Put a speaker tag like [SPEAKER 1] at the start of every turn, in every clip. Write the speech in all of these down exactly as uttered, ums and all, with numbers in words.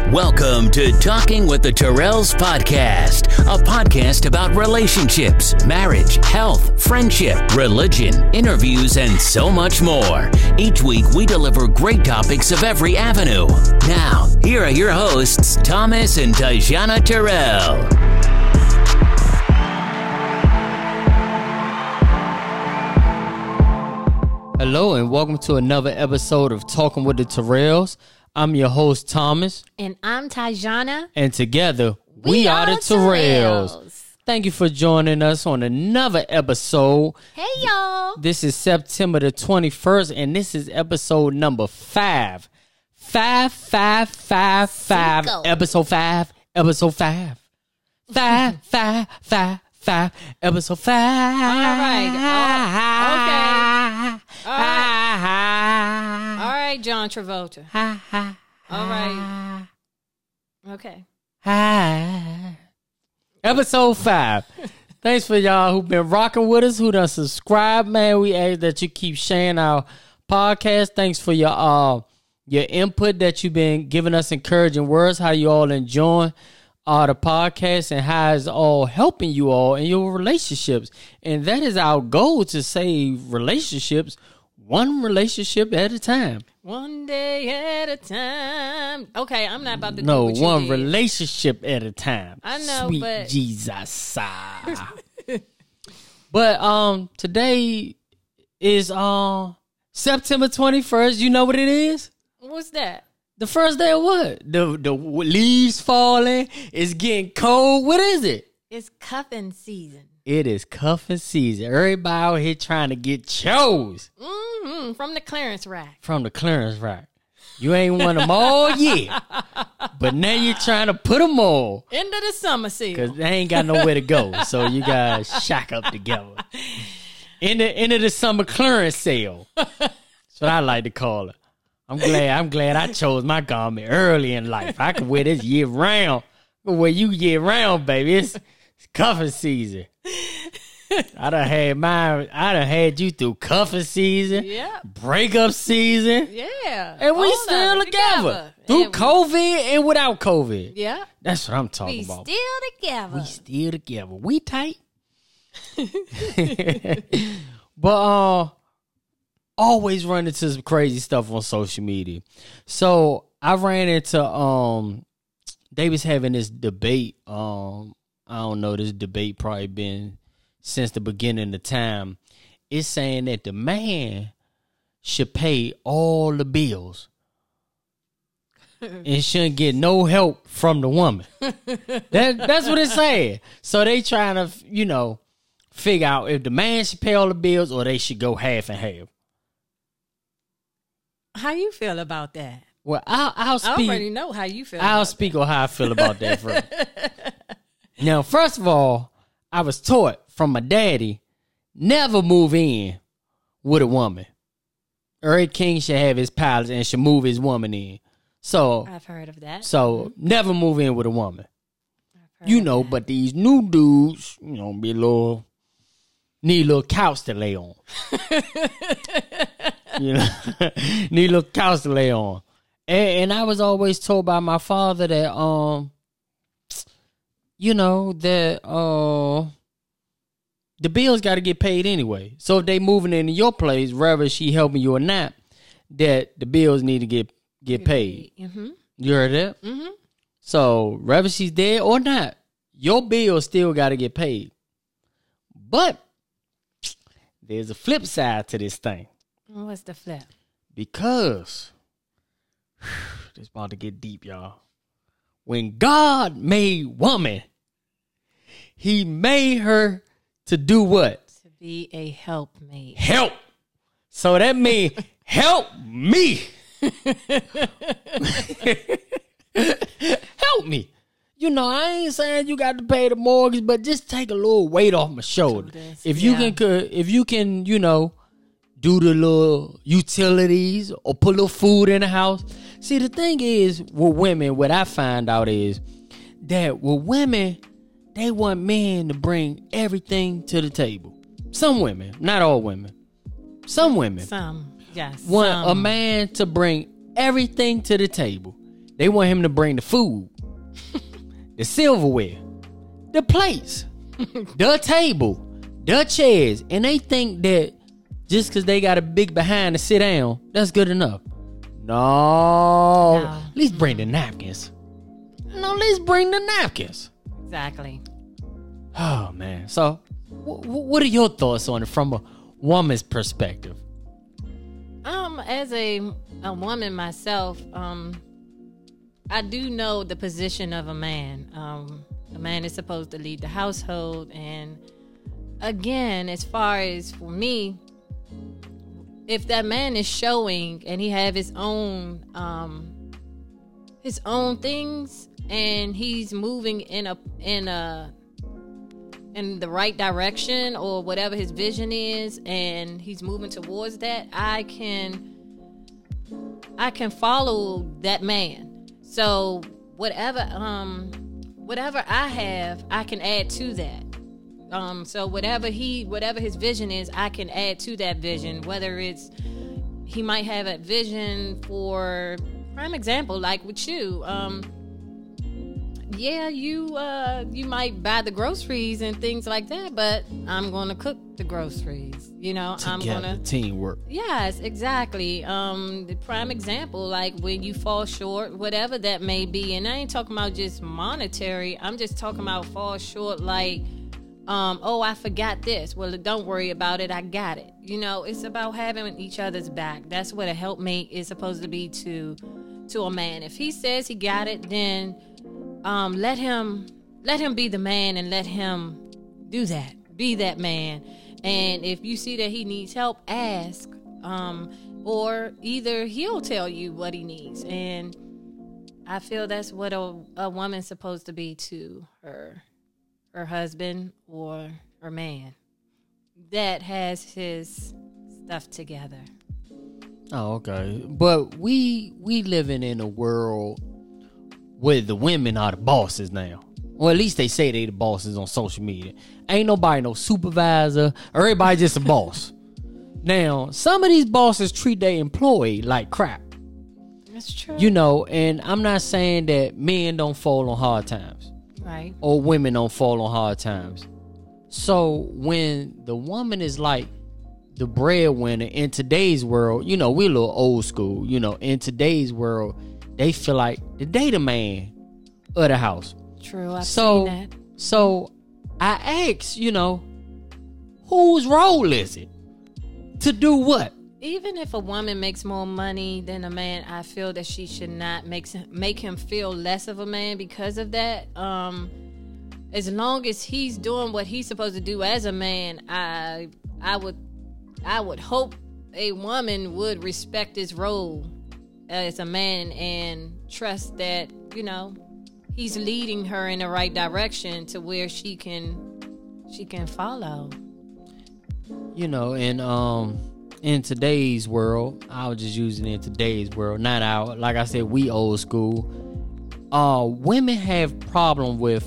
[SPEAKER 1] Welcome to Talking with the Terrells podcast, a podcast about relationships, marriage, health, friendship, religion, interviews, and so much more. Each week, we deliver great topics of every avenue. Now, here are your hosts, Thomas and Tajana Terrell.
[SPEAKER 2] Hello, and welcome to another episode of Talking with the Terrells. I'm your host, Thomas.
[SPEAKER 3] And I'm Tajana.
[SPEAKER 2] And together, we,
[SPEAKER 3] we
[SPEAKER 2] are,
[SPEAKER 3] are
[SPEAKER 2] the Terrells.
[SPEAKER 3] Terrells.
[SPEAKER 2] Thank you for joining us on another episode.
[SPEAKER 3] Hey, y'all.
[SPEAKER 2] This is September the twenty-first, and this is episode number five. Five, five, five, five.
[SPEAKER 3] Cinco.
[SPEAKER 2] Episode five. Episode five. Five, five, five, five. Episode five.
[SPEAKER 3] All right. Oh, okay. All
[SPEAKER 2] right.
[SPEAKER 3] All right, John Travolta. All right. Okay.
[SPEAKER 2] Hi. Episode five. Thanks for y'all who've been rocking with us, who done subscribed, man. We ask that you keep sharing our podcast. Thanks for your uh your input that you've been giving us encouraging words, how you all enjoying uh, the podcast and how it's all helping you all in your relationships. And that is our goal, to save relationships one relationship at a time.
[SPEAKER 3] One day at a time. Okay, I'm not about to
[SPEAKER 2] No,
[SPEAKER 3] do what you
[SPEAKER 2] one
[SPEAKER 3] did.
[SPEAKER 2] relationship at a time.
[SPEAKER 3] I know,
[SPEAKER 2] Sweet
[SPEAKER 3] but-
[SPEAKER 2] Jesus. But um, today is uh September twenty-first. You know what it is?
[SPEAKER 3] What's that?
[SPEAKER 2] The first day of what? The the leaves falling. It's getting cold. What is it?
[SPEAKER 3] It's cuffing season.
[SPEAKER 2] It is cuffing season. Everybody out here trying to get chose
[SPEAKER 3] Mm-hmm. From the clearance rack.
[SPEAKER 2] from the clearance rack. You ain't won them all yet, but now you're trying to put them all.
[SPEAKER 3] End of the summer season.
[SPEAKER 2] Because they ain't got nowhere to go. So you guys shack up together. In the end of the summer clearance sale. That's what I like to call it. I'm glad I'm glad I chose my garment early in life. I can wear this year round. I can wear you year round, baby. It's, it's cuffing season. I done had mine, I done had you through cuffing season,
[SPEAKER 3] Yeah.
[SPEAKER 2] breakup season.
[SPEAKER 3] Yeah.
[SPEAKER 2] And we
[SPEAKER 3] All of
[SPEAKER 2] still
[SPEAKER 3] it
[SPEAKER 2] together. Through
[SPEAKER 3] And we-
[SPEAKER 2] COVID and without COVID.
[SPEAKER 3] Yeah.
[SPEAKER 2] That's what I'm talking
[SPEAKER 3] We
[SPEAKER 2] about.
[SPEAKER 3] still together.
[SPEAKER 2] We still together. We tight. But uh always run into some crazy stuff on social media. So I ran into um they was having this debate. Um I don't know, this debate probably been since the beginning of time. It's saying that the man should pay all the bills and shouldn't get no help from the woman. that that's what it's saying. So they trying to, you know, figure out if the man should pay all the bills or they should go half and half.
[SPEAKER 3] How you feel about that?
[SPEAKER 2] Well, I'll, I'll
[SPEAKER 3] I
[SPEAKER 2] speak.
[SPEAKER 3] already know how you feel.
[SPEAKER 2] I'll
[SPEAKER 3] about
[SPEAKER 2] speak on how I feel about that first. Now, first of all, I was taught from my daddy, never move in with a woman. Every king should have his palace and should move his woman in. So,
[SPEAKER 3] that. I've heard of that.
[SPEAKER 2] so never move in with a woman.
[SPEAKER 3] I've heard
[SPEAKER 2] You
[SPEAKER 3] of
[SPEAKER 2] know,
[SPEAKER 3] that.
[SPEAKER 2] but these new dudes, you know, be a little, need a little couch to lay on. You know, need a little couch to lay on. And, and I was always told by my father that, um, you know, that uh, the bills got to get paid anyway. So if they moving into your place, whether she helping you or not, that the bills need to get get paid.
[SPEAKER 3] Mm-hmm.
[SPEAKER 2] You heard that?
[SPEAKER 3] Mm-hmm.
[SPEAKER 2] So whether she's dead or not, your bill still got to get paid. But there's a flip side to this thing.
[SPEAKER 3] What's the flip?
[SPEAKER 2] Because this about to get deep, y'all. When God made woman, he made her to do what?
[SPEAKER 3] To be a helpmate.
[SPEAKER 2] Help. So that means help me. Help me. You know, I ain't saying you got to pay the mortgage, but just take a little weight off my shoulder.
[SPEAKER 3] Shoulders,
[SPEAKER 2] If you
[SPEAKER 3] yeah.
[SPEAKER 2] can, if you can, you know, do the little utilities or put a little food in the house. See, the thing is with women, what I find out is that with women, they want men to bring everything to the table. Some women, not all women. Some women
[SPEAKER 3] Some, yes.
[SPEAKER 2] want
[SPEAKER 3] some.
[SPEAKER 2] a man to bring everything to the table. They want him to bring the food, the silverware, the plates, the table, the chairs. And they think that just because they got a big behind to sit down, that's good enough. No.
[SPEAKER 3] No.
[SPEAKER 2] At least bring the napkins. No, at least bring the napkins.
[SPEAKER 3] Exactly.
[SPEAKER 2] Oh, man. So, w- w- what are your thoughts on it from a woman's perspective?
[SPEAKER 3] Um, as a a woman myself, um, I do know the position of a man. Um, a man is supposed to lead the household, and again, as far as for me, if that man is showing and he have his own um, his own things, and he's moving in a in a in the right direction or whatever his vision is, and he's moving towards that, I can I can follow that man. So whatever um whatever I have, I can add to that. Um so whatever he whatever his vision is, I can add to that vision. Whether it's he might have a vision for prime example, like with you. Um Yeah, you uh, you might buy the groceries and things like that, but I'm gonna cook the groceries. You know,
[SPEAKER 2] Together,
[SPEAKER 3] I'm gonna
[SPEAKER 2] teamwork.
[SPEAKER 3] Yes, exactly. Um, the prime example, like when you fall short, whatever that may be, and I ain't talking about just monetary. I'm just talking about fall short, like, um, oh, I forgot this. Well, don't worry about it. I got it. You know, it's about having each other's back. That's what a helpmate is supposed to be to to a man. If he says he got it, then Um, let him let him be the man and let him do that. Be that man. And if you see that he needs help, ask. Um, or either he'll tell you what he needs. And I feel that's what a, a woman's supposed to be to her her husband or her man that has his stuff together.
[SPEAKER 2] Oh, okay. But we we living in a world where the women are the bosses now. Or at least they say they the bosses on social media. Ain't nobody no supervisor. Everybody just a boss. Now, some of these bosses treat their employee like crap.
[SPEAKER 3] That's true.
[SPEAKER 2] You know, and I'm not saying that men don't fall on hard times.
[SPEAKER 3] Right.
[SPEAKER 2] Or women don't fall on hard times. So when the woman is like the breadwinner in today's world, you know, we're a little old school. You know, in today's world, they feel like the they the man of the house.
[SPEAKER 3] True, I've
[SPEAKER 2] so,
[SPEAKER 3] seen that.
[SPEAKER 2] So I ask, you know, whose role is it to do what?
[SPEAKER 3] Even if a woman makes more money than a man, I feel that she should not make make him feel less of a man because of that. Um, as long as he's doing what he's supposed to do as a man, I I would I would hope a woman would respect his role as a man and trust that, you know, he's leading her in the right direction to where she can she can follow.
[SPEAKER 2] You know, and um in today's world, I was just using it in today's world, not our, like I said, we old school. Uh women have problem with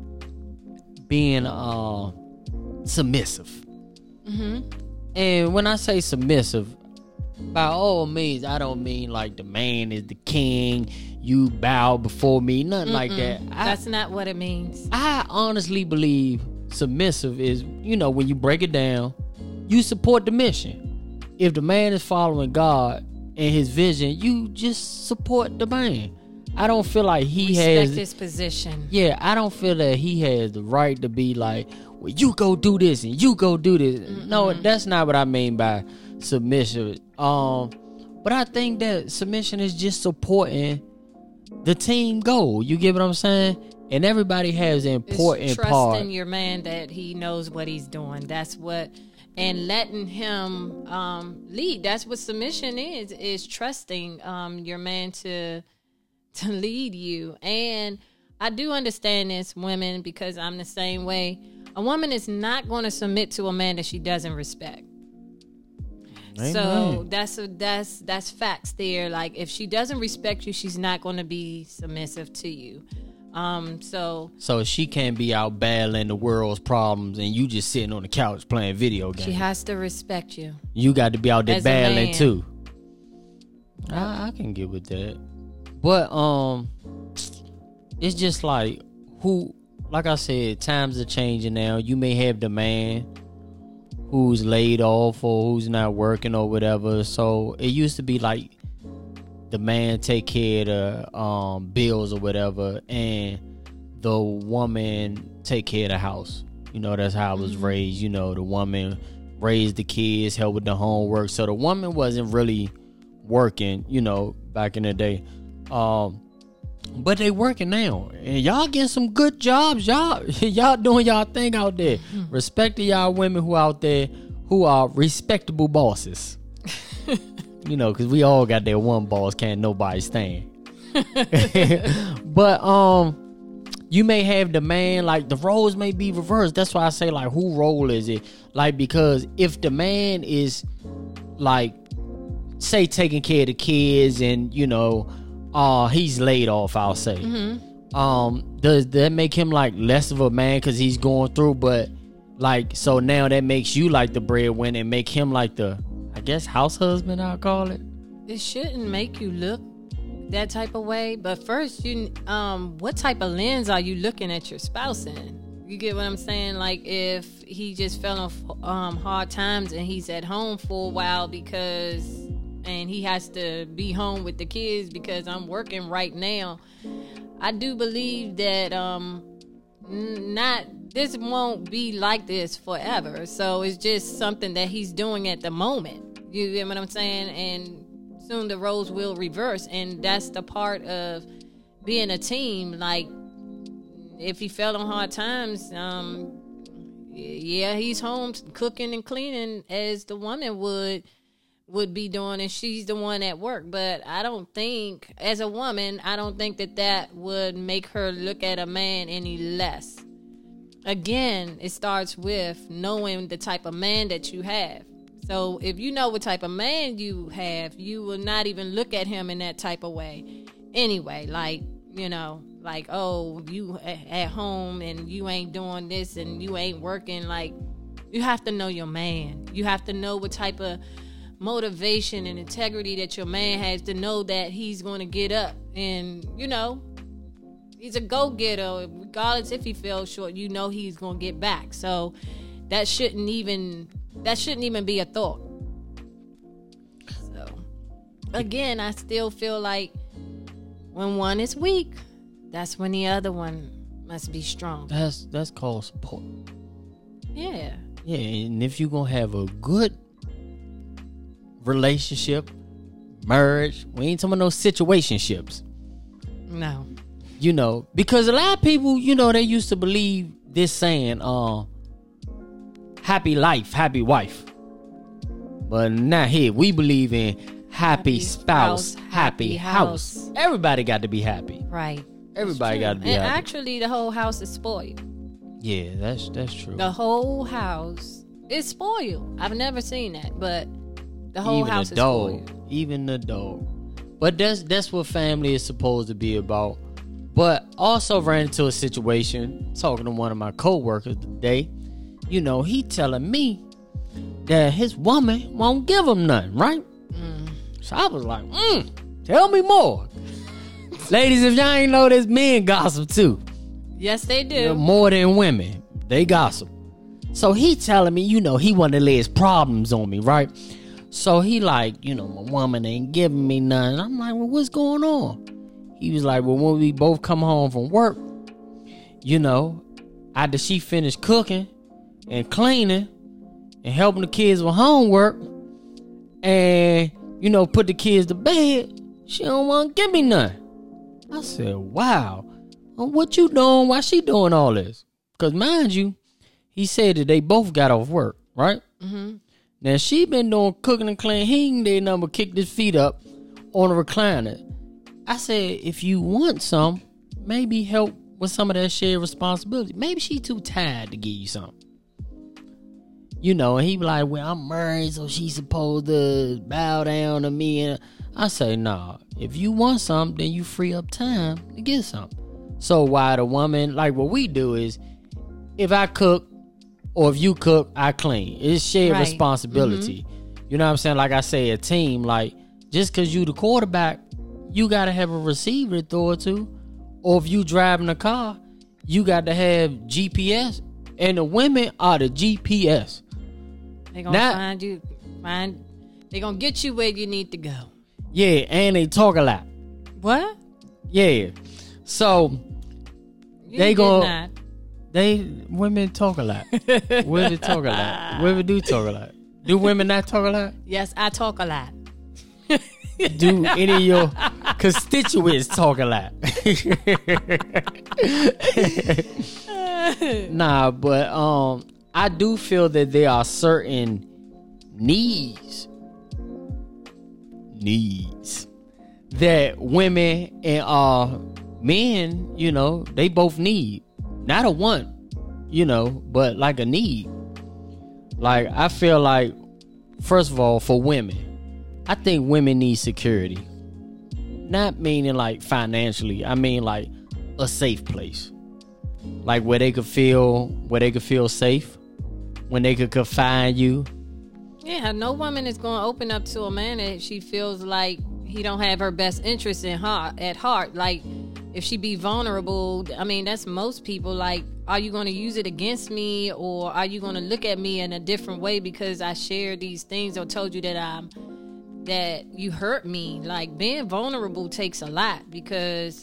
[SPEAKER 2] being uh submissive. Mm-hmm. And when I say submissive, by all means, I don't mean like the man is the king, you bow before me, nothing Mm-mm. like that. I,
[SPEAKER 3] That's not what it means.
[SPEAKER 2] I honestly believe submissive is, you know, when you break it down, you support the mission. If the man is following God and his vision, you just support the man. I don't feel like he
[SPEAKER 3] Respect
[SPEAKER 2] has
[SPEAKER 3] his position.
[SPEAKER 2] Yeah, I don't feel that he has the right to be like, well, you go do this and you go do this. Mm-mm. No, that's not what I mean by submission. Um, but I think that submission is just supporting the team goal. You get what I'm saying? And everybody has an important
[SPEAKER 3] it's trusting
[SPEAKER 2] part.
[SPEAKER 3] Trusting your man that he knows what he's doing. That's what, and letting him um, lead. That's what submission is. Is trusting um, your man to to lead you. And I do understand this, women, because I'm the same way. A woman is not going to submit to a man that she doesn't respect. Amen. So that's a, that's that's facts there. Like if she doesn't respect you, she's not going to be submissive to you. Um, so
[SPEAKER 2] so she can't be out battling the world's problems and you just sitting on the couch playing video games.
[SPEAKER 3] She has to respect you.
[SPEAKER 2] You got to be out there
[SPEAKER 3] As
[SPEAKER 2] battling too. I, I can get with that. But um, it's just like who, like I said, times are changing now. You may have the man who's laid off or who's not working or whatever. So it used to be like the man take care of the um bills or whatever, and the woman take care of the house. You know, that's how I was raised. You know, the woman raised the kids, helped with the homework. So the woman wasn't really working, you know, back in the day. Um, but they working now. And y'all getting some good jobs. Y'all y'all doing y'all thing out there. Mm-hmm. Respect to y'all women who out there who are respectable bosses. You know, because we all got that one boss can't nobody stand. But, um... you may have the man, like, the roles may be reversed. That's why I say, like, who role is it? Like, because if the man is, like, say, taking care of the kids and, you know, uh, he's laid off, I'll say. Mm-hmm. Um, does that make him, like, less of a man because he's going through? But, like, so now that makes you, like, the breadwinner and make him, like, the, I guess, house husband, I'll call it.
[SPEAKER 3] It shouldn't make you look that type of way, but first, you um what type of lens are you looking at your spouse in? You get what I'm saying? Like, if he just fell on um hard times and he's at home for a while because and he has to be home with the kids because I'm working right now, I do believe that um not this won't be like this forever. So it's just something that he's doing at the moment. You get what I'm saying? And soon the roles will reverse, and that's the part of being a team. Like, if he fell on hard times, um, yeah, he's home cooking and cleaning as the woman would would be doing, and she's the one at work. But I don't think, as a woman, I don't think that that would make her look at a man any less. Again, it starts with knowing the type of man that you have. So if you know what type of man you have, you will not even look at him in that type of way. Anyway, like, you know, like, oh, you at home and you ain't doing this and you ain't working. Like, you have to know your man. You have to know what type of motivation and integrity that your man has to know that he's going to get up. And, you know, he's a go-getter. Regardless if he fell short, you know he's going to get back. So that shouldn't even... That shouldn't even be a thought. So, again, I still feel like when one is weak, that's when the other one must be strong.
[SPEAKER 2] That's that's called support.
[SPEAKER 3] Yeah.
[SPEAKER 2] Yeah, and if you're going to have a good relationship, marriage, we ain't talking about no situationships.
[SPEAKER 3] No.
[SPEAKER 2] You know, because a lot of people, you know, they used to believe this saying, uh, happy life, happy wife. But not here. We believe in happy, happy spouse, spouse, happy house. house. Everybody got to be happy.
[SPEAKER 3] Right.
[SPEAKER 2] Everybody got to be
[SPEAKER 3] and
[SPEAKER 2] happy.
[SPEAKER 3] Actually, the whole house is spoiled.
[SPEAKER 2] Yeah, that's that's true.
[SPEAKER 3] The whole house is spoiled. I've never seen that, but the whole
[SPEAKER 2] even
[SPEAKER 3] house
[SPEAKER 2] the
[SPEAKER 3] is
[SPEAKER 2] dog,
[SPEAKER 3] spoiled.
[SPEAKER 2] Even the dog. But that's that's what family is supposed to be about. But also ran into a situation talking to one of my coworkers today. You know, he telling me that his woman won't give him nothing, right? Mm. So I was like, mm, tell me more. Ladies, if y'all ain't know this, men gossip too.
[SPEAKER 3] Yes, they do.
[SPEAKER 2] You know, more than women. They gossip. So he telling me, you know, he wanted to lay his problems on me, right? So he like, you know, my woman ain't giving me nothing. I'm like, well, what's going on? He was like, well, when we both come home from work, you know, after she finished cooking and cleaning and helping the kids with homework and, you know, put the kids to bed, she don't want to give me nothing. I said, wow, well, what you doing? Why she doing all this? Because mind you, he said that they both got off work, right? Mm-hmm. Now she been doing cooking and cleaning. He ain't they number kicked his feet up on a recliner. I said, if you want some, maybe help with some of that shared responsibility. Maybe she too tired to give you something. You know, and he be like, well, I'm married, so she's supposed to bow down to me. And I say, nah, if you want something, then you free up time to get something. So why the woman, like what we do is, if I cook or if you cook, I clean. It's shared right. responsibility. Mm-hmm. You know what I'm saying? Like I say, a team, like just because you the quarterback, you got to have a receiver to throw it to. Or if you driving a car, you got to have G P S. And the women are the G P S.
[SPEAKER 3] They gonna Not, find you, find. They gonna get you where you need to go.
[SPEAKER 2] Yeah, and they talk a lot.
[SPEAKER 3] What?
[SPEAKER 2] Yeah. So
[SPEAKER 3] you
[SPEAKER 2] they go.
[SPEAKER 3] Not.
[SPEAKER 2] They women talk a lot. Women talk a lot. Women do talk a lot. Do women not talk a lot?
[SPEAKER 3] Yes, I talk a lot.
[SPEAKER 2] Do any of your constituents talk a lot? Nah, but um, I do feel that there are certain needs, needs that women and uh men, you know, they both need. Not a want, you know, but like a need. Like, I feel like, first of all, for women, I think women need security. Not meaning like financially. I mean like a safe place. Like where they could feel, where they could feel safe. When they could confide you.
[SPEAKER 3] Yeah, no woman is going to open up to a man if she feels like he don't have her best interest in heart, at heart. Like, if she be vulnerable, I mean, that's most people. Like, are you going to use it against me, or are you going to look at me in a different way because I shared these things or told you that I'm that you hurt me? Like, being vulnerable takes a lot, because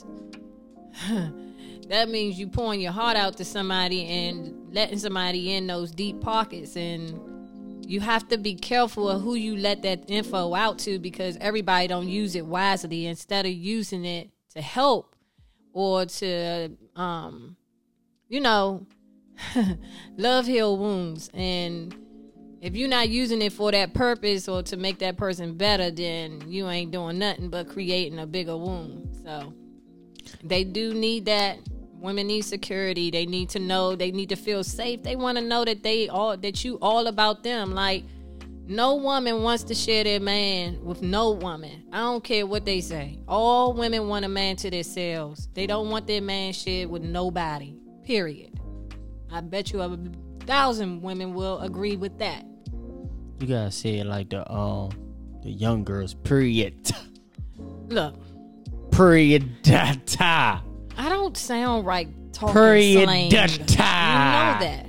[SPEAKER 3] that means you pouring your heart out to somebody and letting somebody in those deep pockets. And you have to be careful of who you let that info out to, because everybody don't use it wisely. Instead of using it to help or to, um, you know, love heal wounds. And if you're not using it for that purpose or to make that person better, then you ain't doing nothing but creating a bigger wound. So they do need that. Women need security. They need to know. They need to feel safe. They want to know that they all that you all about them. Like, no woman wants to share their man with no woman. I don't care what they say. All women want a man to themselves. They don't want their man shared with nobody. Period. I bet you a thousand women will agree with that.
[SPEAKER 2] You gotta say it like the um the young girls. Period.
[SPEAKER 3] Look.
[SPEAKER 2] Period. Ta.
[SPEAKER 3] I don't sound right talking
[SPEAKER 2] Period.
[SPEAKER 3] slang. You know that.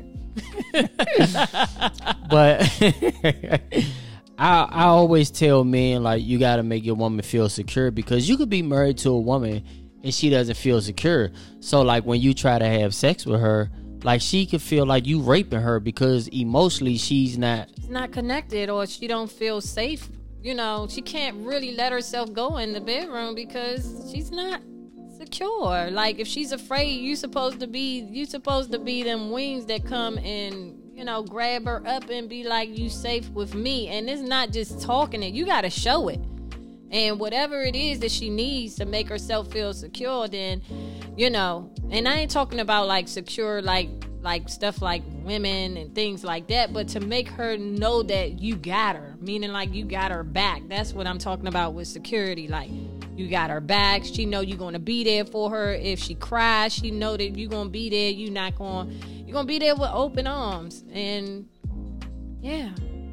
[SPEAKER 2] But I I always tell men, like, you gotta make your woman feel secure, because you could be married to a woman and she doesn't feel secure. So like when you try to have sex with her, like she could feel like you raping her because emotionally she's not
[SPEAKER 3] She's not connected, or she don't feel safe. You know, she can't really let herself go in the bedroom because she's not secure. Like, if she's afraid, you supposed to be you supposed to be them wings that come and, you know, grab her up and be like, you safe with me. And it's not just talking it, you gotta show it. And whatever it is that she needs to make herself feel secure, then, you know, and I ain't talking about like secure like like stuff like women and things like that, but to make her know that you got her, meaning like you got her back. That's what I'm talking about with security. Like, you got her back. She know you're gonna be there for her. If she cries, she know that you're gonna be there. You not gonna you're gonna be there with open arms. And yeah.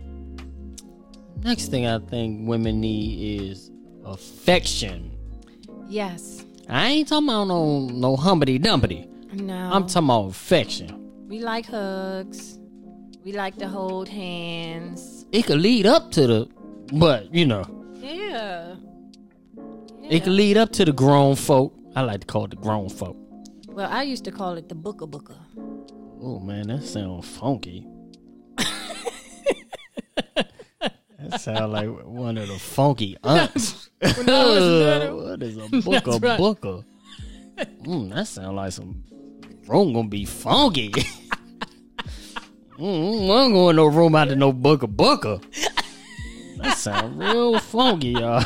[SPEAKER 2] Next thing I think women need is affection.
[SPEAKER 3] Yes.
[SPEAKER 2] I ain't talking about no no humpity dumpity.
[SPEAKER 3] No.
[SPEAKER 2] I'm talking about affection.
[SPEAKER 3] We like hugs. We like to hold hands.
[SPEAKER 2] It could lead up to the, but you know.
[SPEAKER 3] Yeah. Yeah.
[SPEAKER 2] It could lead up to the grown folk. I like to call it the grown folk.
[SPEAKER 3] Well, I used to call it the booker booker.
[SPEAKER 2] Oh man, that sounds funky. That sounds like one of the funky aunts.
[SPEAKER 3] When I was little.
[SPEAKER 2] What is a booker
[SPEAKER 3] right.
[SPEAKER 2] booker? Mm, that sounds like some room gonna be funky. mm, I ain't going no room out to no booker booker. That sounds real funky, y'all.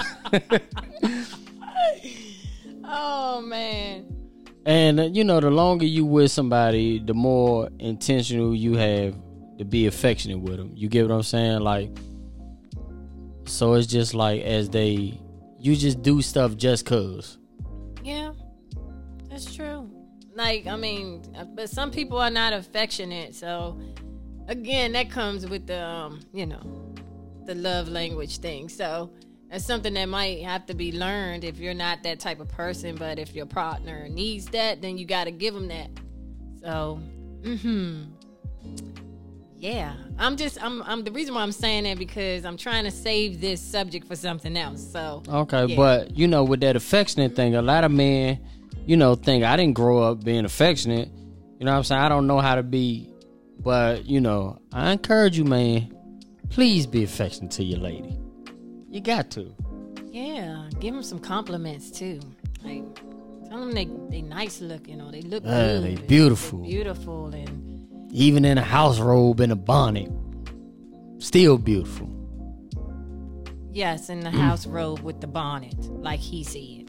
[SPEAKER 3] Oh man.
[SPEAKER 2] And uh, you know, the longer you with somebody, the more intentional you have to be affectionate with them. You get what I'm saying? Like, so it's just like as they, you just do stuff just cause.
[SPEAKER 3] Yeah, that's true. Like, I mean, but some people are not affectionate. So again, that comes with the, um, you know, the love language thing. So That's something that might have to be learned if you're not that type of person. But if your partner needs that, then you got to give them that. So, mm-hmm. Yeah, I'm just I'm I'm the reason why I'm saying that because I'm trying to save this subject for something else. So
[SPEAKER 2] okay,
[SPEAKER 3] yeah.
[SPEAKER 2] But you know, with that affectionate thing, a lot of men, you know, think I didn't grow up being affectionate. You know what I'm saying? I don't know how to be, but you know, I encourage you, man. Please be affectionate to your lady. You got to.
[SPEAKER 3] Yeah, give them some compliments too. Like tell them they they nice looking or they look
[SPEAKER 2] uh,
[SPEAKER 3] good.
[SPEAKER 2] They beautiful.
[SPEAKER 3] They're beautiful and.
[SPEAKER 2] Even in a house robe and a bonnet, still beautiful.
[SPEAKER 3] Yes, in the house robe with the bonnet, like he said.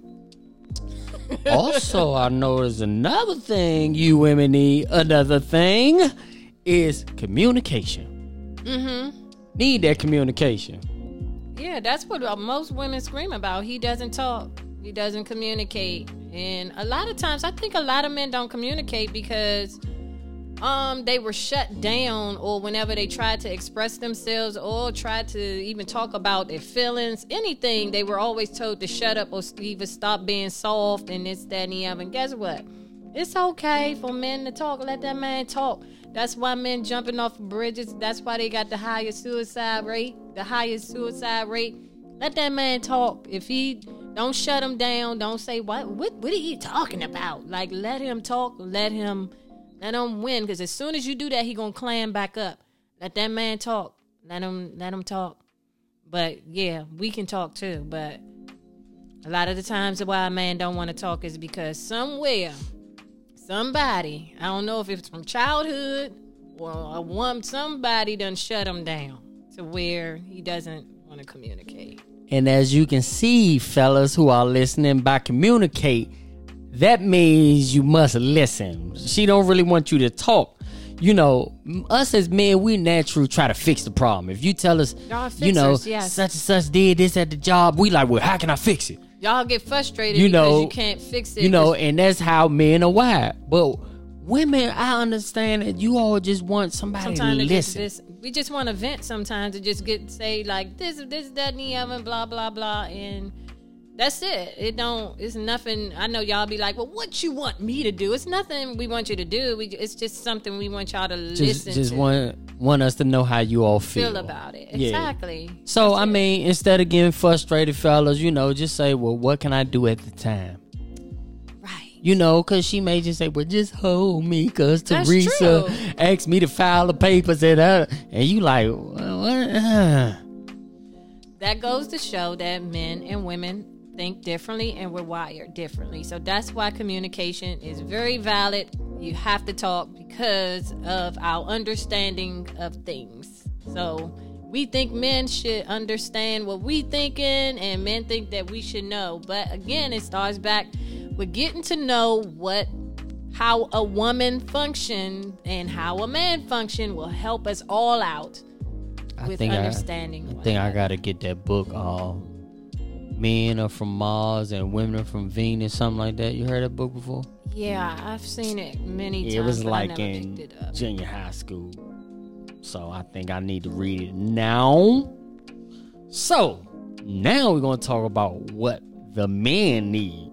[SPEAKER 2] Also, I noticed another thing you women need. Another thing is communication.
[SPEAKER 3] Mm-hmm.
[SPEAKER 2] Need that communication.
[SPEAKER 3] Yeah, that's what most women scream about. He doesn't talk. He doesn't communicate. And a lot of times, I think a lot of men don't communicate because... Um, they were shut down, or whenever they tried to express themselves or tried to even talk about their feelings, anything, they were always told to shut up or even stop being soft and this, that, and the other. And guess what? It's okay for men to talk. Let that man talk. That's why men jumping off bridges. That's why they got the highest suicide rate, the highest suicide rate. Let that man talk. If he don't shut him down, don't say what what what are you talking about? Like let him talk. Let him. Let him win, because as soon as you do that, he gonna clam back up. Let that man talk. Let him let him talk. But yeah, we can talk too. But a lot of the times why a man don't want to talk is because somewhere, somebody, I don't know if it's from childhood or a woman, somebody done shut him down to where he doesn't want to communicate.
[SPEAKER 2] And as you can see, fellas who are listening, by communicate, that means you must listen. She don't really want you to talk. You know, us as men, we naturally try to fix the problem. If you tell us, you know,
[SPEAKER 3] yes.
[SPEAKER 2] such and such did this at the job, we like, well, how can I fix it?
[SPEAKER 3] Y'all get frustrated
[SPEAKER 2] you
[SPEAKER 3] because
[SPEAKER 2] know,
[SPEAKER 3] you can't fix it.
[SPEAKER 2] You know, and that's how men are wired. But women, I understand that you all just want somebody
[SPEAKER 3] sometimes
[SPEAKER 2] to listen.
[SPEAKER 3] Just, we just want to vent sometimes to just get say like this, this, that, and the other, blah, blah, blah, and that's it. It don't. It's nothing. I know y'all be like, "Well, what you want me to do?" It's nothing we want you to do. We. It's just something we want y'all to
[SPEAKER 2] just,
[SPEAKER 3] listen.
[SPEAKER 2] Just
[SPEAKER 3] to.
[SPEAKER 2] want want us to know how you all feel,
[SPEAKER 3] feel about it.
[SPEAKER 2] Yeah.
[SPEAKER 3] Exactly.
[SPEAKER 2] So
[SPEAKER 3] that's
[SPEAKER 2] I
[SPEAKER 3] it.
[SPEAKER 2] mean, instead of getting frustrated, fellas, you know, just say, "Well, what can I do at the time?"
[SPEAKER 3] Right.
[SPEAKER 2] You know, because she may just say, "Well, just hold me," because
[SPEAKER 3] That's
[SPEAKER 2] Teresa
[SPEAKER 3] true.
[SPEAKER 2] asked me to file the papers and uh, and you like, well, what? Uh.
[SPEAKER 3] That goes to show that men and women think differently and we're wired differently. So that's why communication is very valid. You have to talk because of our understanding of things. So we think men should understand what we thinking and men think that we should know. But again, it starts back with getting to know what how a woman function and how a man function will help us all out
[SPEAKER 2] I
[SPEAKER 3] with
[SPEAKER 2] think
[SPEAKER 3] understanding.
[SPEAKER 2] I, I think I gotta get that book. Um, Men are from Mars and women are from Venus, something like that. You heard that book before?
[SPEAKER 3] Yeah, I've seen it many times.
[SPEAKER 2] It was
[SPEAKER 3] but
[SPEAKER 2] like
[SPEAKER 3] I never
[SPEAKER 2] in
[SPEAKER 3] picked it up.
[SPEAKER 2] junior high school. So I think I need to read it now. So now we're gonna talk about what the men need.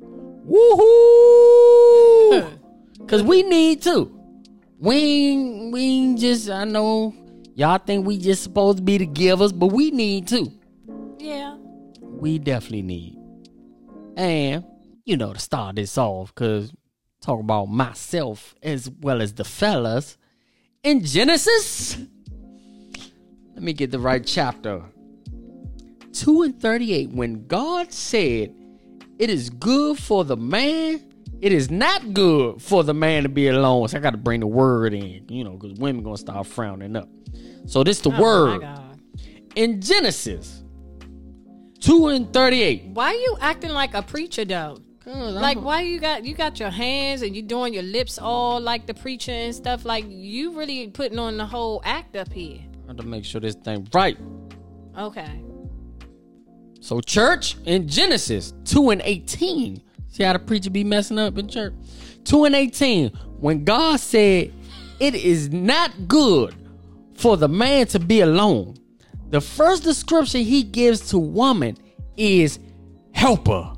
[SPEAKER 2] Woohoo! Cause we need to. We ain't, we ain't just, I know y'all think we just supposed to be the givers, but we need to.
[SPEAKER 3] Yeah.
[SPEAKER 2] We definitely need. And, you know, to start this off, because talk about myself as well as the fellas. In Genesis, let me get the right chapter. two and thirty-eight, when God said, it is good for the man, it is not good for the man to be alone. So I got to bring the word in, you know, because women going to start frowning up. So this the
[SPEAKER 3] Oh,
[SPEAKER 2] word.
[SPEAKER 3] my God.
[SPEAKER 2] In Genesis two and thirty-eight.
[SPEAKER 3] Why you acting like a preacher though? Like why you got you got your hands and you doing your lips all like the preacher and stuff? Like you really putting on the whole act up here.
[SPEAKER 2] I have to make sure this thing right.
[SPEAKER 3] Okay.
[SPEAKER 2] So church, in Genesis two and eighteen. See how the preacher be messing up in church? two and eighteen. When God said, it is not good for the man to be alone. the first description he gives to woman is helper.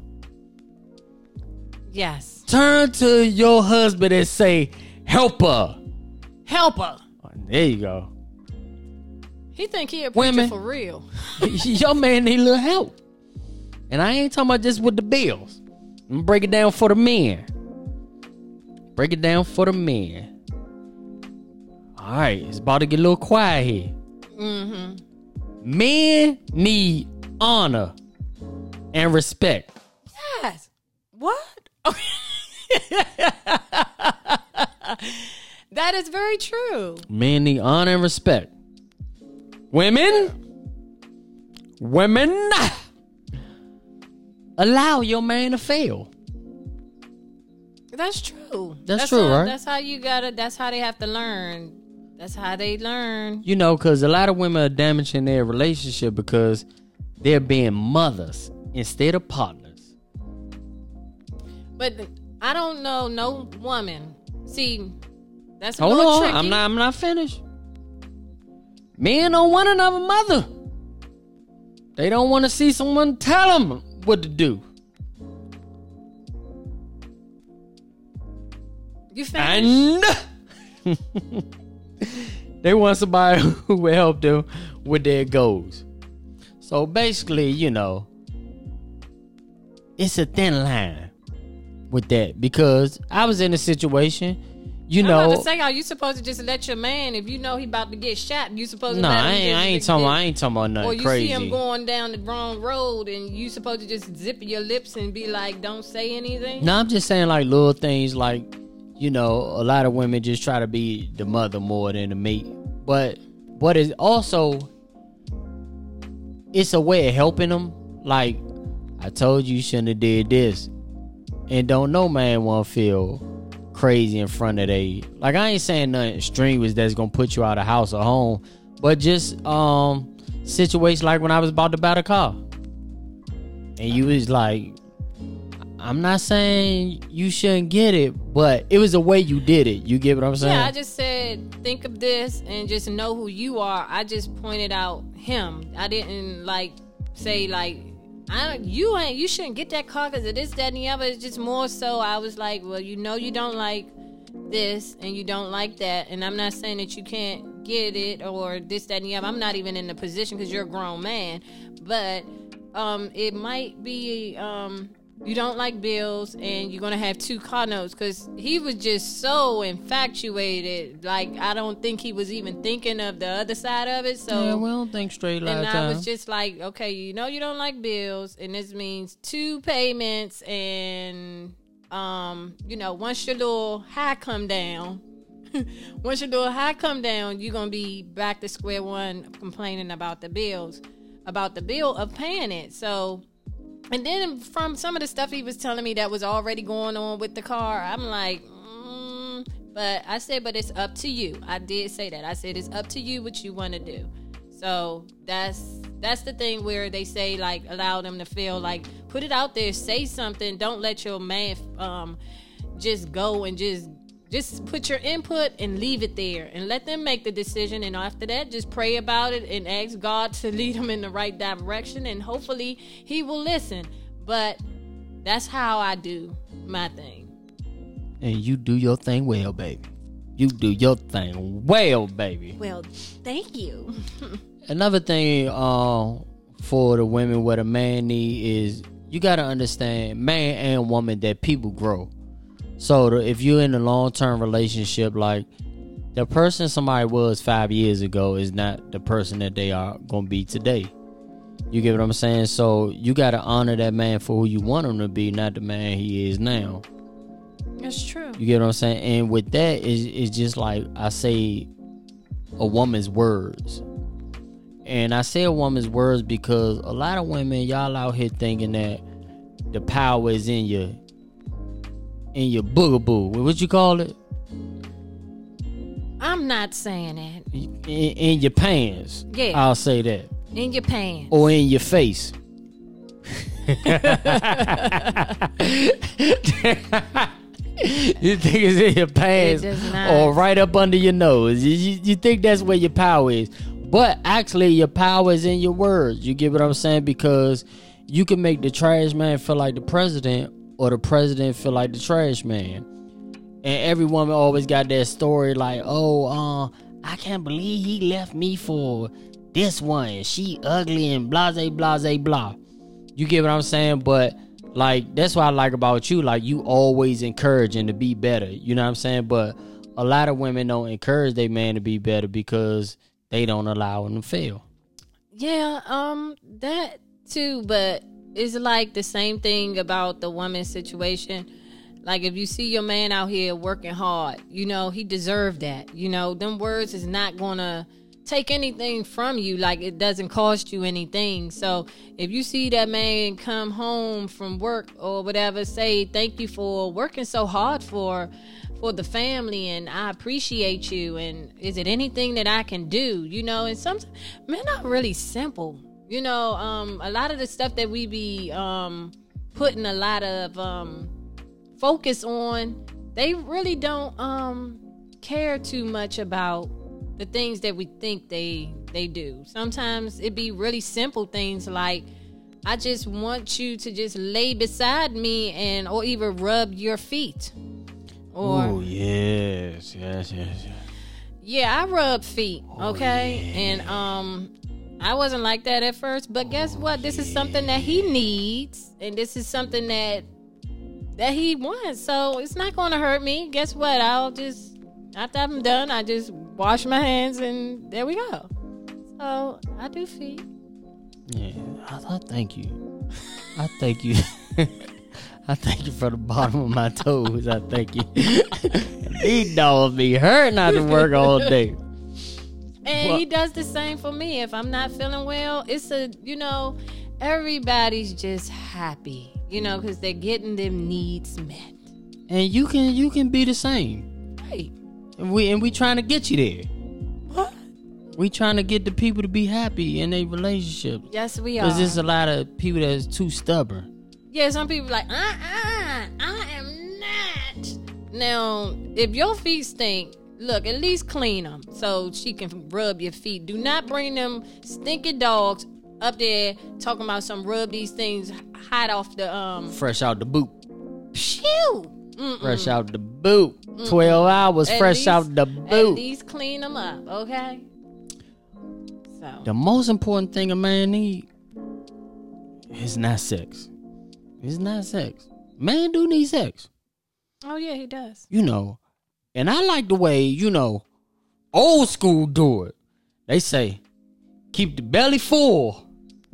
[SPEAKER 3] Yes.
[SPEAKER 2] Turn to your husband and say, helper.
[SPEAKER 3] Helper.
[SPEAKER 2] Oh, there you go.
[SPEAKER 3] He think he a preacher
[SPEAKER 2] Women.
[SPEAKER 3] for real.
[SPEAKER 2] Your man need a little help. And I ain't talking about just with the bills. I'm gonna break it down for the men. Break it down for the men. All right, it's about to get a little quiet here.
[SPEAKER 3] Mm-hmm.
[SPEAKER 2] Men need honor and respect.
[SPEAKER 3] Yes. What? That is very true.
[SPEAKER 2] Men need honor and respect. Women, women, allow your man to fail.
[SPEAKER 3] That's true.
[SPEAKER 2] That's true,
[SPEAKER 3] how,
[SPEAKER 2] right?
[SPEAKER 3] That's how you gotta. That's how they have to learn. That's how they learn.
[SPEAKER 2] You know, because a lot of women are damaging their relationship because they're being mothers instead of partners.
[SPEAKER 3] But I don't know no woman. See, that's a
[SPEAKER 2] Hold
[SPEAKER 3] little
[SPEAKER 2] on,
[SPEAKER 3] tricky.
[SPEAKER 2] I'm not. I'm not finished. Men don't want another mother. They don't want to see someone tell them what to do.
[SPEAKER 3] You finished?
[SPEAKER 2] And they want somebody who will help them with their goals. So basically, you know, it's a thin line with that because I was in a situation, you
[SPEAKER 3] I'm
[SPEAKER 2] know.
[SPEAKER 3] about to say, are you supposed to just let your man, if you know he about to get shot, you supposed to
[SPEAKER 2] No,
[SPEAKER 3] let him
[SPEAKER 2] I ain't,
[SPEAKER 3] just,
[SPEAKER 2] I ain't talking. I ain't talking about nothing
[SPEAKER 3] or you
[SPEAKER 2] crazy.
[SPEAKER 3] see him going down the wrong road and you supposed to just zip your lips and be like, don't say anything?
[SPEAKER 2] No, I'm just saying like little things like, you know, a lot of women just try to be the mother more than the mate. But but it's also, it's a way of helping them. Like, I told you you shouldn't have did this. And don't no man want to feel crazy in front of they. Like, I ain't saying nothing extreme that's going to put you out of house or home. But just um situations like when I was about to buy the car. And you was like, I'm not saying you shouldn't get it, but it was the way you did it. You get what I'm saying?
[SPEAKER 3] Yeah, I just said, think of this and just know who you are. I just pointed out him. I didn't like say like, I don't, you ain't, you shouldn't get that car because of this, that, and the other. It's just more so I was like, well, you know, you don't like this and you don't like that, and I'm not saying that you can't get it or this, that, and the other. I'm not even in the position because you're a grown man, but um, it might be um. you don't like bills and you're gonna have two car notes, because he was just so infatuated. Like, I don't think he was even thinking of the other side of it. So
[SPEAKER 2] yeah, we don't think straight a lot
[SPEAKER 3] and
[SPEAKER 2] of
[SPEAKER 3] I
[SPEAKER 2] time.
[SPEAKER 3] was just like, okay, you know you don't like bills, and this means two payments, and um you know, once your little high come down once your little high come down, you're gonna be back to square one complaining about the bills, about the bill of paying it. So, and then from some of the stuff he was telling me that was already going on with the car, I'm like, mm, but I said, but it's up to you. I did say that. I said, it's up to you what you want to do. So that's that's the thing where they say, like, allow them to feel like, put it out there, say something. Don't let your man um, just go and just Just put your input and leave it there and let them make the decision. And after that, just pray about it and ask God to lead them in the right direction. And hopefully he will listen. But that's how I do my thing.
[SPEAKER 2] And you do your thing well, baby. You do your thing well, baby.
[SPEAKER 3] Well, thank you.
[SPEAKER 2] Another thing uh, for the women what a man need is, you got to understand, man and woman, that people grow. So the, if you're in a long-term relationship, like, the person somebody was five years ago is not the person that they are going to be today. You get what I'm saying? So you got to honor that man for who you want him to be, not the man he is now.
[SPEAKER 3] That's true.
[SPEAKER 2] You get what I'm saying? And with that, it's, it's just like I say a woman's words. And I say a woman's words because a lot of women, y'all out here thinking that the power is in your in your boogaboo. What you call it?
[SPEAKER 3] I'm not saying it.
[SPEAKER 2] In, in your pants.
[SPEAKER 3] Yeah.
[SPEAKER 2] I'll say that.
[SPEAKER 3] In your pants.
[SPEAKER 2] Or in your face. You think it's in your pants
[SPEAKER 3] It does not.
[SPEAKER 2] or right up under your nose. You, you, you think that's where your power is. But actually, your power is in your words. You get what I'm saying? Because you can make the trash man feel like the president, or the president feel like the trash man. And every woman always got that story like, oh, uh, I can't believe he left me for this one. She ugly and blase, blase, blah. You get what I'm saying? But like, that's what I like about you. Like, you always encouraging to be better. You know what I'm saying? But a lot of women don't encourage their man to be better because they don't allow him to fail.
[SPEAKER 3] Yeah, um, that too. But it's like the same thing about the woman situation. Like, if you see your man out here working hard, you know, he deserved that. You know, them words is not going to take anything from you. Like, it doesn't cost you anything. So if you see that man come home from work or whatever, say thank you for working so hard for for the family, and I appreciate you, and is it anything that I can do? You know, and sometimes men are really simple. You know, um, a lot of the stuff that we be um, putting a lot of um, focus on, they really don't um, care too much about the things that we think they they do. Sometimes it be really simple things like, I just want you to just lay beside me, and or even rub your feet. Or,
[SPEAKER 2] oh yes, yes, yes, yes.
[SPEAKER 3] Yeah, I rub feet, okay?
[SPEAKER 2] Oh, yeah.
[SPEAKER 3] And um I wasn't like that at first, but guess what? This is something that he needs, and this is something that that he wants. So it's not going to hurt me. Guess what? I'll just, after I'm done, I just wash my hands, and there we go. So I do feet.
[SPEAKER 2] Yeah, I, I thank you. I thank you. I thank you from the bottom of my toes. I thank you. These dogs be hurt not to work all day.
[SPEAKER 3] And
[SPEAKER 2] Well-
[SPEAKER 3] he does the same for me. If I'm not feeling well, it's a, you know, everybody's just happy, you know, because they're getting them needs met.
[SPEAKER 2] And you can you can be the same.
[SPEAKER 3] Right.
[SPEAKER 2] And we and we trying to get you there.
[SPEAKER 3] What?
[SPEAKER 2] We trying to get the people to be happy in their relationships.
[SPEAKER 3] Yes, we are.
[SPEAKER 2] Because there's a lot of people that's too stubborn.
[SPEAKER 3] Yeah, some people like, uh-uh, I am not. Now, if your feet stink, look, at least clean them so she can rub your feet. Do not bring them stinky dogs up there talking about some rub these things hot off the, um...
[SPEAKER 2] Fresh out the boot.
[SPEAKER 3] Phew! Mm-mm.
[SPEAKER 2] Fresh out the boot. twelve hours
[SPEAKER 3] At
[SPEAKER 2] fresh
[SPEAKER 3] least-
[SPEAKER 2] out the
[SPEAKER 3] At
[SPEAKER 2] boot.
[SPEAKER 3] least clean them up, okay? So,
[SPEAKER 2] The most important thing a man need is not sex. It's not sex. Man do need sex.
[SPEAKER 3] oh yeah, he does.
[SPEAKER 2] You know. And I like the way, you know, old school do it. They say, keep the belly full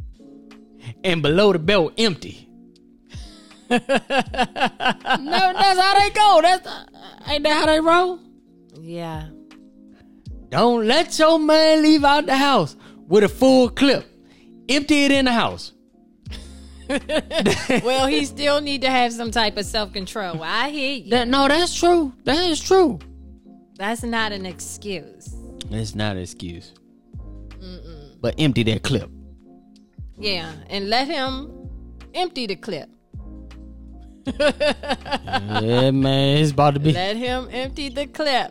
[SPEAKER 2] and below the belt empty. No, that's how they go. That's ain't that how they roll?
[SPEAKER 3] Yeah.
[SPEAKER 2] Don't let your man leave out the house with a full clip. Empty it in the house.
[SPEAKER 3] Well, he still need to have some type of self-control. I hear you.
[SPEAKER 2] That, no, that's true. That is true.
[SPEAKER 3] That's not an excuse.
[SPEAKER 2] It's not an excuse. Mm-mm. But empty that clip.
[SPEAKER 3] Yeah, and let him empty the clip.
[SPEAKER 2] Yeah, man, it's about to be.
[SPEAKER 3] Let him empty the clip.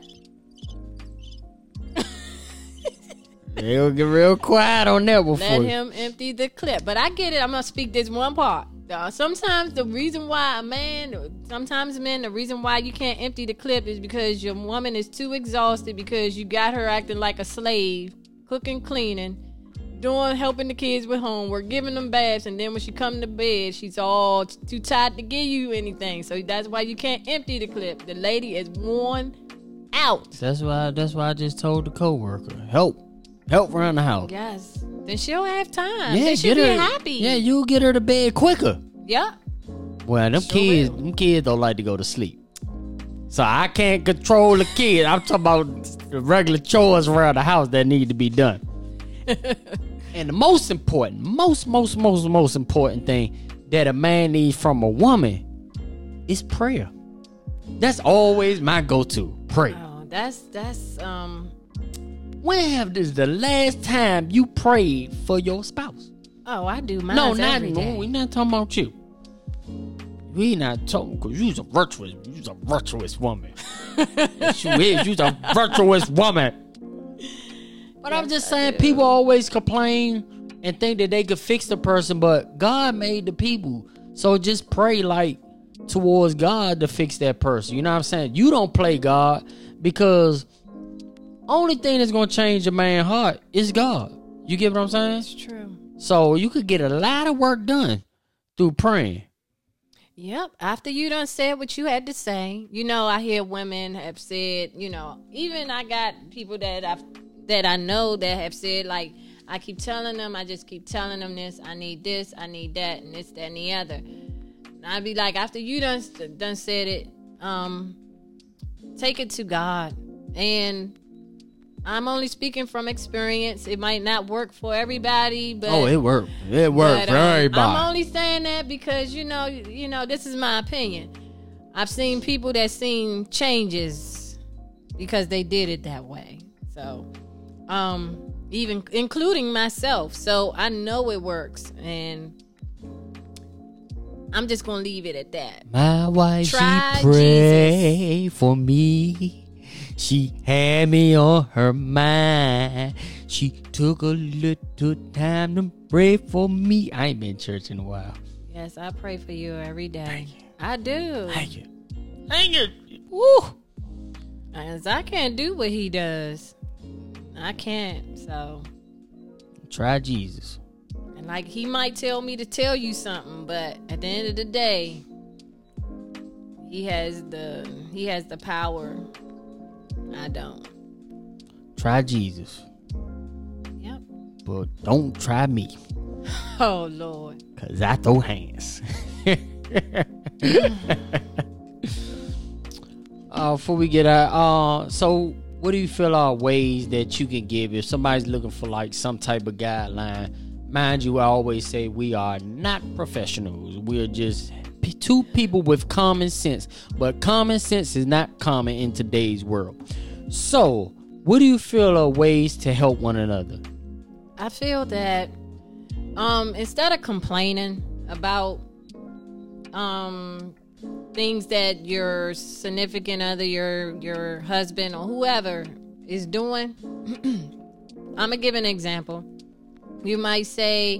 [SPEAKER 2] They'll get real quiet on that before.
[SPEAKER 3] Let him empty the clip. But I get it. I'm going to speak this one part. Uh, sometimes the reason why a man, sometimes men, the reason why you can't empty the clip is because your woman is too exhausted because you got her acting like a slave, cooking, cleaning, doing, helping the kids with homework, giving them baths, and then when she come to bed, she's all t- too tired to give you anything. So that's why you can't empty the clip. The lady is worn out.
[SPEAKER 2] That's why. That's why I just told the coworker, help, help around the house.
[SPEAKER 3] Yes. Then she'll have time.
[SPEAKER 2] Yeah,
[SPEAKER 3] then she'll
[SPEAKER 2] get
[SPEAKER 3] be
[SPEAKER 2] her.
[SPEAKER 3] happy.
[SPEAKER 2] Yeah, you'll get her to bed quicker.
[SPEAKER 3] Yeah.
[SPEAKER 2] Well, them
[SPEAKER 3] Sure
[SPEAKER 2] kids,
[SPEAKER 3] will.
[SPEAKER 2] them kids don't like to go to sleep. So I can't control the kid. I'm talking about the regular chores around the house that need to be done. And the most important, most, most, most, most important thing that a man needs from a woman is prayer. That's always my go-to. Pray.
[SPEAKER 3] Oh, that's that's um.
[SPEAKER 2] When have this the last time you prayed for your spouse?
[SPEAKER 3] Oh, I do mine
[SPEAKER 2] No, not
[SPEAKER 3] every
[SPEAKER 2] no.
[SPEAKER 3] day.
[SPEAKER 2] We not talking about you. We not talking because you's a virtuous, you's a virtuous woman. Yes, you is. You's a virtuous woman. But I'm
[SPEAKER 3] Yes,
[SPEAKER 2] just
[SPEAKER 3] I
[SPEAKER 2] saying,
[SPEAKER 3] do.
[SPEAKER 2] people always complain and think that they could fix the person, but God made the people. So just pray like towards God to fix that person. You know what I'm saying? You don't play God, because only thing that's gonna change a man's heart is God. You get what I'm saying?
[SPEAKER 3] It's true.
[SPEAKER 2] So you could get a lot of work done through praying.
[SPEAKER 3] Yep. After you done said what you had to say, you know, I hear women have said, you know, even I got people that I that I know that have said, like, I keep telling them, I just keep telling them this, I need this, I need that, and this, that, and the other. And I'd be like, after you done done said it, um, take it to God. And I'm only speaking from experience. It might not work for everybody, but
[SPEAKER 2] Oh, it worked. It worked
[SPEAKER 3] but,
[SPEAKER 2] for
[SPEAKER 3] um,
[SPEAKER 2] everybody.
[SPEAKER 3] I'm only saying that because you know, you know, this is my opinion. I've seen people that seen changes because they did it that way. So, um, even including myself. So I know it works, and I'm just gonna leave it at that.
[SPEAKER 2] My wife,
[SPEAKER 3] Try
[SPEAKER 2] she prayed for me. She had me on her mind. She took a little time to pray for me. I ain't been in church in a while.
[SPEAKER 3] Yes, I pray for you every day. I do.
[SPEAKER 2] Thank you. Thank you. Woo.
[SPEAKER 3] As I can't do what he does. I can't. So,
[SPEAKER 2] Try Jesus.
[SPEAKER 3] and like he might tell me to tell you something, but at the end of the day, he has the he has the power. I don't.
[SPEAKER 2] Try Jesus.
[SPEAKER 3] Yep.
[SPEAKER 2] But don't try me.
[SPEAKER 3] Oh Lord.
[SPEAKER 2] Cause I throw hands. uh, before we get out, uh, so what do you feel are ways that you can give if somebody's looking for like some type of guideline? Mind you, I always say we are not professionals. We're just p- two people with common sense. But common sense is not common in today's world. So, what do you feel are ways to help one another?
[SPEAKER 3] I feel that um, instead of complaining about um, things that your significant other, your your husband or whoever is doing, I'm gonna give an example. You might say,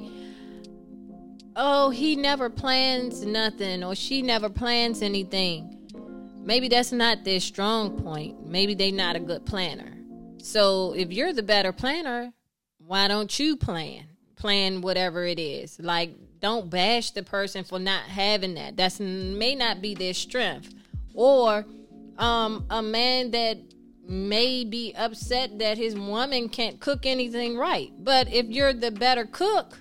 [SPEAKER 3] "Oh, he never plans nothing," or "She never plans anything." Maybe that's not their strong point. Maybe they're not a good planner. So if you're the better planner, why don't you plan? Plan whatever it is. Like, don't bash the person for not having that. That's may not be their strength. Or um, a man that may be upset that his woman can't cook anything right. But if you're the better cook,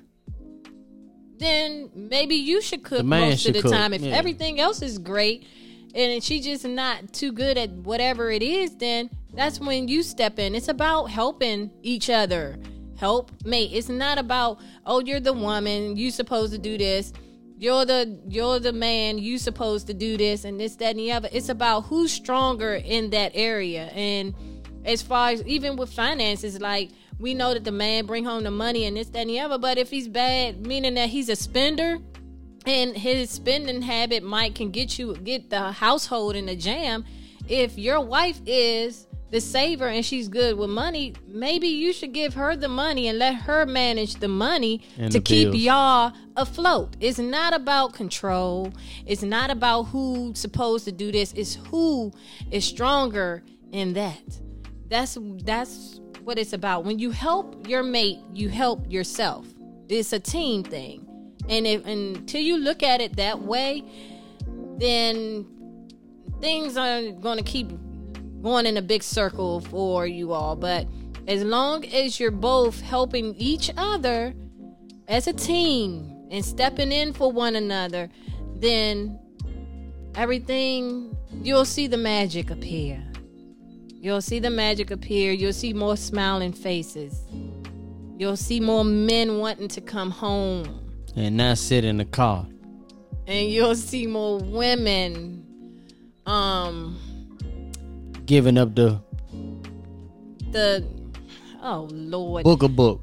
[SPEAKER 3] then maybe you should cook
[SPEAKER 2] The man
[SPEAKER 3] most
[SPEAKER 2] should
[SPEAKER 3] of the
[SPEAKER 2] cook,
[SPEAKER 3] time. If
[SPEAKER 2] yeah.
[SPEAKER 3] everything else is great and she's just not too good at whatever it is, then that's when you step in. It's about helping each other. Help mate. It's not about, oh, you're the woman, you supposed to do this. You're the you're the man, you supposed to do this and this, that, and the other. It's about who's stronger in that area. And as far as even with finances, like, we know that the man bring home the money and this, that, and the other. But if he's bad, meaning that he's a spender, and his spending habit might can get you get the household in a jam. If your wife is the saver and she's good with money, maybe you should give her the money and let her manage the money
[SPEAKER 2] And
[SPEAKER 3] to
[SPEAKER 2] the
[SPEAKER 3] keep
[SPEAKER 2] bills.
[SPEAKER 3] y'all afloat. It's not about control. It's not about who's supposed to do this. It's who is stronger in that. That's that's what it's about. When you help your mate, you help yourself. It's a team thing. And if until you look at it that way, then things are going to keep going in a big circle for you all. But as long as you're both helping each other as a team and stepping in for one another, then everything, you'll see the magic appear. You'll see the magic appear. You'll see more smiling faces. You'll see more men wanting to come home.
[SPEAKER 2] And not sit in the car.
[SPEAKER 3] And you'll see more women um
[SPEAKER 2] Giving up the
[SPEAKER 3] the oh Lord.
[SPEAKER 2] book a book.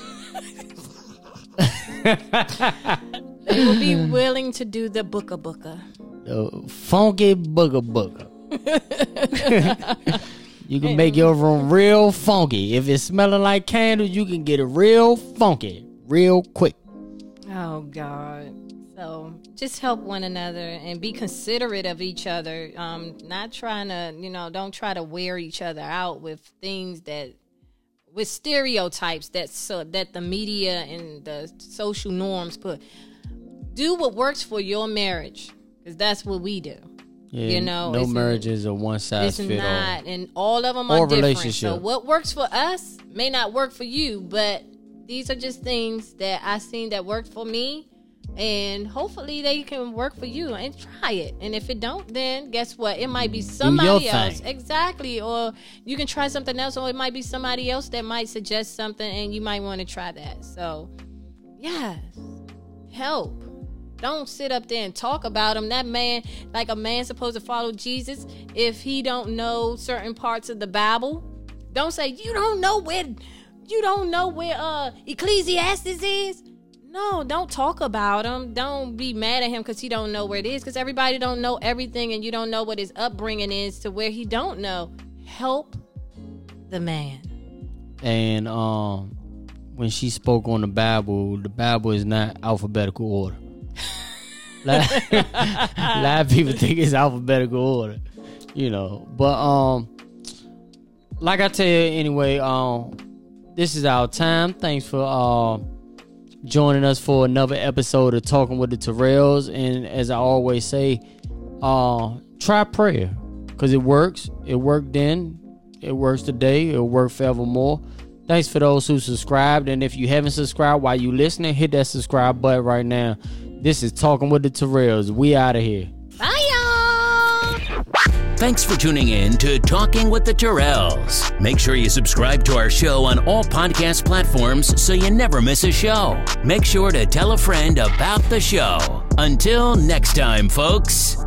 [SPEAKER 3] They will be willing to do the booka booka.
[SPEAKER 2] The funky booger booger. You can make your room real funky. If it's smelling like candles, you can get it real funky, real quick.
[SPEAKER 3] Oh, God. So just help one another and be considerate of each other. Um, not trying to, you know, don't try to wear each other out with things that, with stereotypes that so that the media and the social norms put. Do what works for your marriage, because that's what we do.
[SPEAKER 2] Yeah,
[SPEAKER 3] you know,
[SPEAKER 2] no marriages are one size
[SPEAKER 3] it's
[SPEAKER 2] fit
[SPEAKER 3] not,
[SPEAKER 2] all.
[SPEAKER 3] And all of them
[SPEAKER 2] or
[SPEAKER 3] are different.
[SPEAKER 2] Relationship.
[SPEAKER 3] So what works for us may not work for you, but these are just things that I seen that worked for me, and hopefully they can work for you. And try it. And if it don't, then guess what? It might be somebody else, exactly, or you can try something else, or it might be somebody else that might suggest something, and you might want to try that. So, yes, help. Don't sit up there and talk about him. That man, like a man supposed to follow Jesus, if he don't know certain parts of the Bible, don't say, you don't know where, you don't know where uh, Ecclesiastes is. No, don't talk about him. Don't be mad at him because he don't know where it is, because everybody don't know everything, and you don't know what his upbringing is to where he don't know. Help the man.
[SPEAKER 2] And um, when she spoke on the Bible, the Bible is not alphabetical order. A lot of people think it's alphabetical order, you know. But um, like I tell you anyway, um, this is our time. Thanks for uh, joining us for another episode of Talking with the Terrells. And as I always say, uh, try prayer, because it works. It worked then. It works today. It'll work forevermore. Thanks for those who subscribed. And if you haven't subscribed while you listening, hit that subscribe button right now. This is Talking with the Terrells. We out of here.
[SPEAKER 3] Bye, y'all.
[SPEAKER 1] Thanks for tuning in to Talking with the Terrells. Make sure you subscribe to our show on all podcast platforms so you never miss a show. Make sure to tell a friend about the show. Until next time, folks.